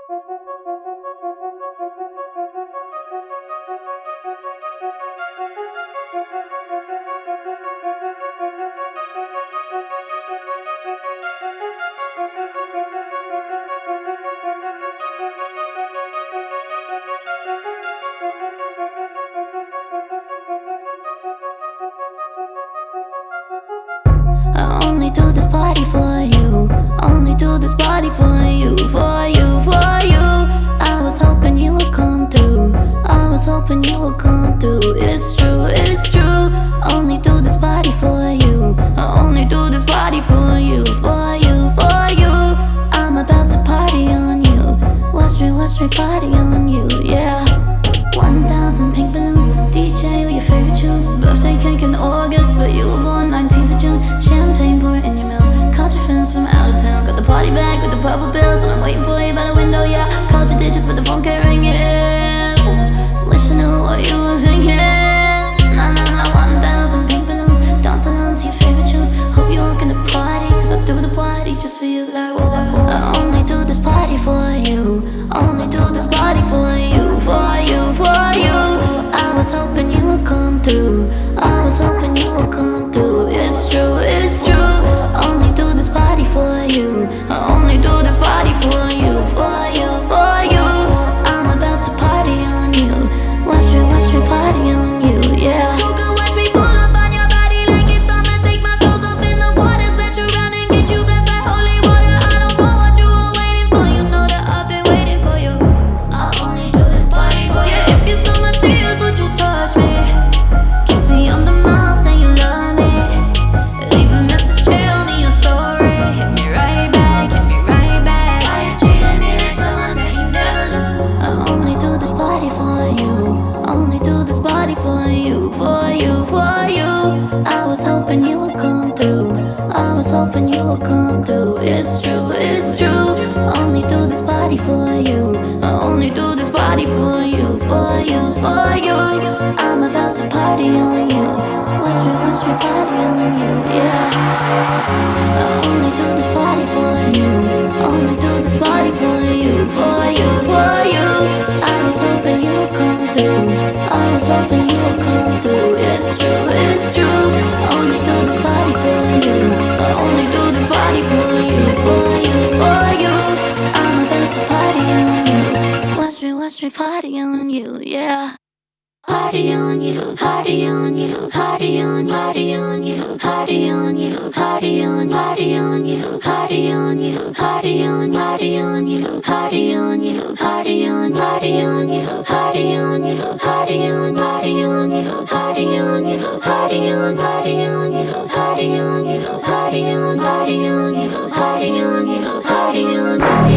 I only do this party for you. Only do this party for you, for you, for you. I was hoping you would come through. I was hoping you would come through. It's true, it's true. Only do this party for you. I only do this party for you, for you, for you. I'm about to party on you. Watch me party on you, yeah. 1,000 pink balloons, DJ with your favorite tunes. Birthday cake in August, but you were born 19th of June. Champagne pouring in your mouth. Caught your friends from out of town. Got the party bag with the purple bills, and I'm waiting for you by the window, yeah. Called your digits, but the phone kept ringing. Wish I knew what you were thinking. Nah, nah, nah, 1,000 pink balloons, dance along to your favorite tunes. Hope you walk in the party, cause I do the party just for you, like, whoa. I only do this party for you. Only do this party for you, for you, for you. I was hoping you would come through. I was hoping you would come through. It's true, it's true. Only do this party for you. I only do this party for you, for you, for you. I'm about to party on you. Watch me party on you, yeah. You can watch me pull up on your body like it's summer. Take my clothes off in the water, splash you around and get you blessed like holy water. I don't know what you were waiting for. You know that I've been waiting for you. I only do this party for you. If you saw my tears, would you touch me? Kiss me on the mouth, say you love me. Leave a message, tell me you're sorry. Hit me right back, hit me right back. Why you treating me like someone that you never loved? I only do this party for you. Only do this party for you, for you, for you. I was hoping you would come through. I was hoping you would come through. It's true, it's true. Only do this party for you. I only do this party for you, for you, for you. I'm about to party on you. Watch me party on you, yeah. I only do this party for you. Only do this party for you, for you, for you. I was hoping you would come through. I was hoping you would come through. It's true, it's true. Only do this party for you. I only do this party for you, for you, for you. I'm about to party on you. Watch me party on you, yeah. Party on you, party on you, party on, party on you, party on you, party on, party on you, party on you, party on, party on you, party on you, party on, party on you, party on you, party on, party on you, party on you, party on, party on you, party on you, party on, party on you, party on you, party on, party on.